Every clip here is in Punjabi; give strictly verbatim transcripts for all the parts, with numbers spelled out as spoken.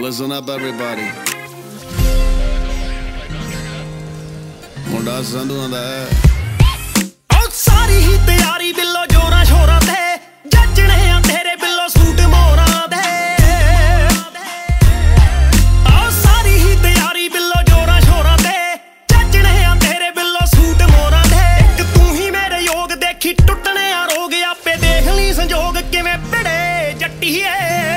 Listen up, everybody. ਮੁੰਡਾ ਸੰਧੂ ਆਂਦਾ ਓ ਸਾਰੀ ਹੀ ਤਿਆਰੀ ਬਿੱਲੋ ਜੋਰਾਂ ਸ਼ੋਰਾਂ ਤੇ ਜੱਜਣੇ ਆ ਤੇਰੇ ਬਿੱਲੋ ਸੂਟ ਮੋਰਾਂ ਦੇ ਓ ਸਾਰੀ ਹੀ ਤਿਆਰੀ ਬਿੱਲੋ ਜੋਰਾਂ ਸ਼ੋਰਾਂ ਤੇ ਜੱਜਣੇ ਆ ਤੇਰੇ ਬਿੱਲੋ ਸੂਟ ਮੋਰਾਂ ਦੇ ਇੱਕ ਤੂੰ ਹੀ ਮੇਰੇ ਯੋਗ ਦੇਖੀ ਟੁੱਟਣੇ ਆ ਰੋਗ ਆਪੇ ਦੇਖ ਲਈ ਸੰਜੋਗ ਕਿਵੇਂ ਭਿੜੇ ਜੱਟੀਏ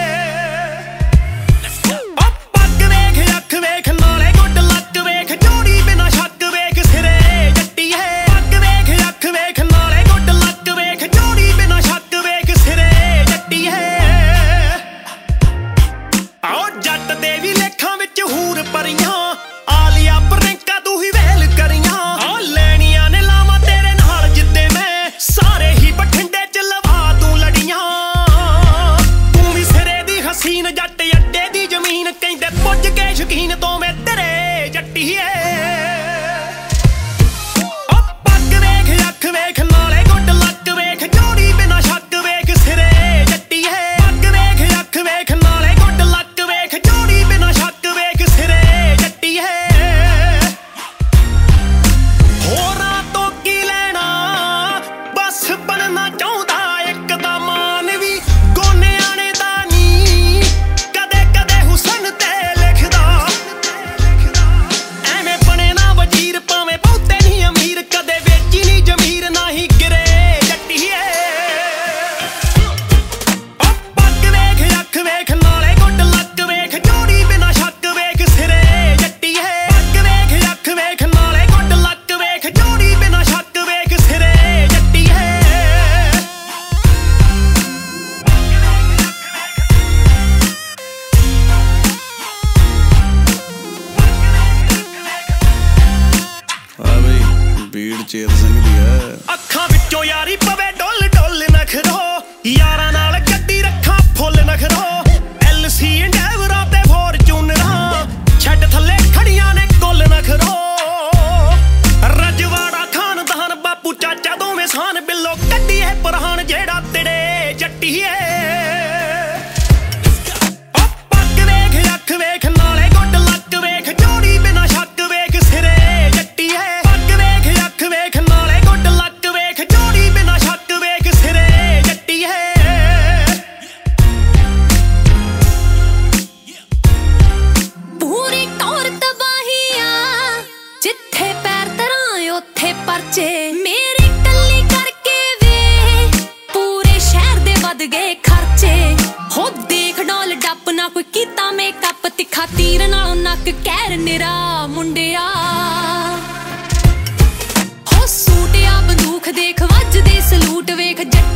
ਵੇਖ ਨਾਲੇ ਗੁੱਡ ਲੱਕ ਵੇਖ ਜੋੜੀ ਬਿਨਾ ਸ਼ੱਕ ਵੇਖ ਸਿਰੇ ਜੱਟੀਏ ਪੱਗ ਵੇਖ ਅੱਖ ਵੇਖ ਨਾਲੇ ਗੁੱਡ ਲੱਕ ਵੇਖ ਜੋੜੀ ਬਿਨਾ ਸ਼ੱਕ ਵੇਖ ਸਿਰੇ ਜੱਟੀਏ ਆਓ ਜੱਟ ਦੇ ਵੀ ਲੇਖਾਂ ਵਿੱਚ ਹੂਰ ਪਰੀਆਂ ਆਲੀਆ ਪ੍ਰਿੰਕਾ ਤੂੰ ਹੀ ਵੇਲ ਕਰੀਆਂ ਆ ਲੈਣੀਆਂ ਨੇ ਲਾਵਾਂ ਤੇਰੇ ਨਾਲ ਜਿੱਦੇ ਮੈਂ ਸਾਰੇ ਹੀ ਬਠਿੰਡੇ ਚ ਲਵਾ ਤੂੰ ਲੜੀਆਂ ਤੂੰ ਵੀ ਸਿਰੇ ਦੀ ਹਸੀਨ ਜੱਟ ਅੱਡੇ ਦੀ ਜ਼ਮੀਨ ਕਹਿੰਦੇ ਪੁੱਜ ਕੇ ਸ਼ਕੀਨ ਤੋਂ ਮੈਂ ਤੇਰੇ ਜੱਟੀਏ ਓ ਪੱਗ ਵੇਖ ਅੱਖ ਵੇਖ ਨਾਲੇ ਗੁੱਡ ਲੱਕ ਵੇਖ ਜੋੜੀ ਬਿਨਾ ਸ਼ੱਕ ਵੇਖ ਸਿਰੇ ਜੱਟੀਏ ਪੱਗ ਵੇਖ ਅੱਖ ਵੇਖ ਨਾਲੇ ਗੁੱਡ ਲੱਕ ਵੇਖ ਜੋੜੀ ਬਿਨਾ ਸ਼ੱਕ ਵੇਖ ਸਿਰੇ ਜੱਟੀਏ ਹੋਰਾਂ ਤੋਂ ਕੀ ਲੈਣਾ ਬਸ ਬਣਨਾ ਚਾਹੁੰਦਾ ਇੱਕ ਦਾ ਮਾਨ ਵੀ ਗੋਨਿਆਂ ਨੇ ਦਾ ਨੀ ਕਦੇ ਕਦੇ ਹੁਸਨ ਤੇ ਲਿਖਦਾ ਐਵੇਂ ਬਣੇ ਨਾ ਵਜ਼ੀਰ ਭਾਵੇਂ ਬਹੁਤੇ ਨਹੀਂ ਅਮੀਰ ਕਦੇ ਵੇਚੀ ਨਹੀਂ ਜ਼ਮੀਰ ਨਾ ਹੀ ਗਿਰੇ ਜੱਟੀਏ ਓ ਪੱਗ ਵੇਖ ਅੱਖ ਵੇਖ ਨਾਲੇ ਗੁੱਡ ਲੱਕ ਵੇਖ ਜੋੜੀ ਬਿਨਾ ਸ਼ੱਕ ਵੇਖ ਸਿਰੇ ਜੱਟੀਏ ਪੱਗ ਵੇਖ ਅੱਖ ਵੇਖ ਨਾਲੇ ਗੁੱਡ ਲੱਕ ਵੇਖ ਜੋੜੀ ਬਿਨਾ ਸ਼ੱਕ ਵੇਖ ਸਿਰੇ ਜੱਟੀਏ ਆ ਬਈ ਬੀੜ ਚੇਤ ਸਿੰਘ ਦੀ ਹੈ ਅੱਖਾਂ ਵਿੱਚੋਂ ਯਾਰੀ ਪਵੇ ਡੁੱਲ ਡੁੱਲ ਨਖਰੋ ਯਾਰਾਂ ਨਾਲ ਗੱਡੀ ਰੱਖਾਂ ਫੁੱਲ ਨਖਰੋ ਐਲ ਸੀ ਇੰਡੈਵਰਾਂ ਤੇ ਫੋਰਚੂਨਰਾਂ ਛੱਡ ਥੱਲੇ ਖੜੀਆਂ ਨੇ ਕੁੱਲ ਨਖਰੋ ਰਜਵਾੜਾ ਖਾਨਦਾਨ ਬਾਪੂ ਚਾਚਾ ਦੋਵੇਂ ਸਾਨ ਬਿੱਲੋ ਕੱਢੀਏ ਪਰਹਾਨ ਜਿਹੜਾ ਤੇੜੇ ਜੱਟੀਏ ਓ ਪੱਗ ਵੇਖ ਅੱਖ ਵੇਖ ਨਾਲੇ ਗੁੱਡ ਲੱਕ ਵੇਖ ਜੋੜੀ ਬਿਨਾ ਸ਼ੱਕ ਵੇਖ ਸਿਰੇ ਜੱਟੀਏ ਪੱਗ ਵੇਖ ਅੱਖ ਵੇਖ ਨਾਲੇ ਗੁੱਡ ਲੱਕ ਵੇਖ ਜੋੜੀ ਬਿਨਾ ਸ਼ੱਕ ਵੇਖ ਸਿਰੇ ਜੱਟੀਏ ਪੂਰੀ ਟੌਰ ਤਬਾਹੀਆਂ ਜਿੱਥੇ ਪੈਰ ਧਰਾਂ ਉੱਥੇ ਪਰਚੇ ਮੇਰੀ ਟੱਲੀ ਕਰਕੇ ਵੇ ਪੂਰੇ ਸ਼ਹਿਰ ਦੇ ਵੱਧ ਗਏ ਖਰਚੇ ਹੋ ਦੇਖ ਡੋਲ ਡੱਪ ਨਾ ਕੋਈ ਕੀਤਾ ਮੇਕਅਪ ਤਿੱਖਾ ਤੀਰ ਨਾਲੋਂ ਨੱਕ ਕਹਿਰ ਨਿਰਾ ਮੁੰਡਿਆ ਹੋ ਸੂਟ ਆ ਬੰਦੂਕ ਦੇਖ ਵੱਜਦੇ ਸਲੂਟ ਵੇਖ ਜੱਟ